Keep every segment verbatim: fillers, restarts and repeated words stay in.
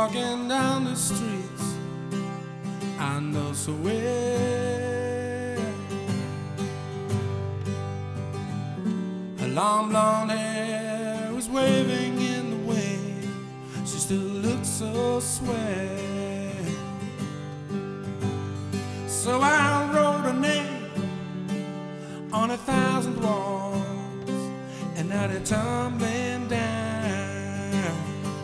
walking down the streets I know so well. Her long blonde hair was waving in the wind. She still looks so swell. So I wrote her name on a thousand walls, and now they're tumbling down.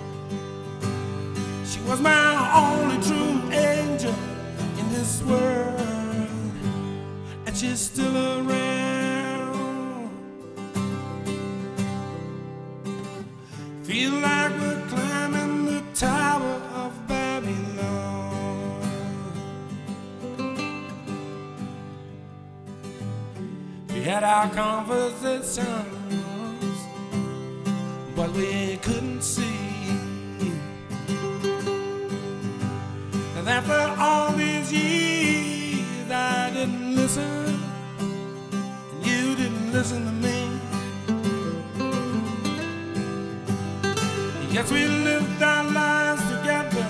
She was my only true angel in this world, and she's still around. Feel like we're climbing the Tower of Babylon. We had our conversations, but we couldn't see that after all these years I didn't listen, and you didn't listen to me. Yes, we lived our lives together,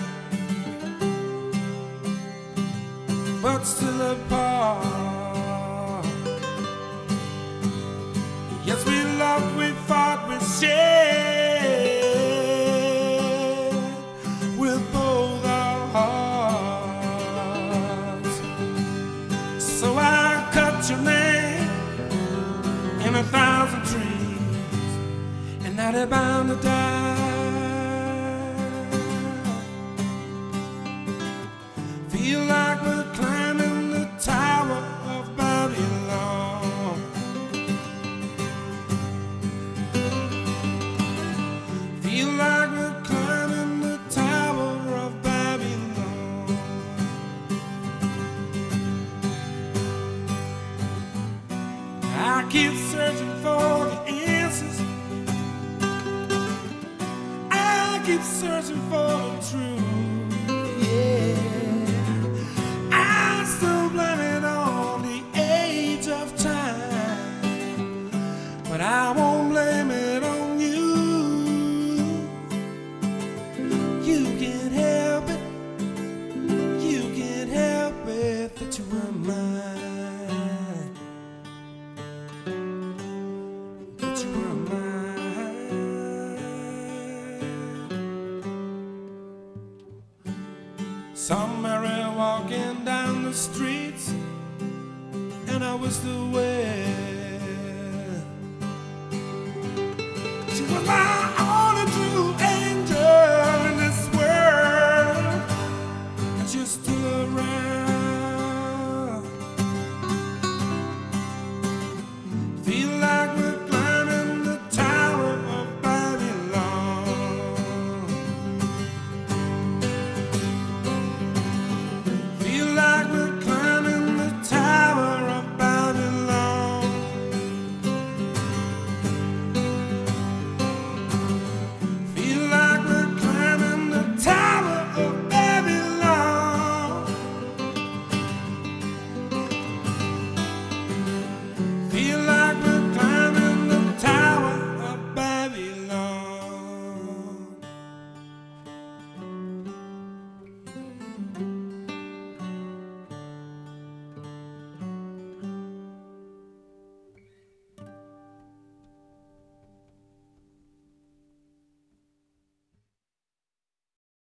but still apart. Yes, we loved, we fought, we shared with both our hearts. So I cut your name in a thousand trees, and now they're bound to die. Feel like we're climbing the Tower of Babylon. Feel like we're climbing the Tower of Babylon. I keep searching for the answers. I keep searching for the truth. Yeah. But I won't blame it on you. You can't help it. You can't help it that you were mine. That you were mine. Some Mary walking down the streets, and I was the way. She was my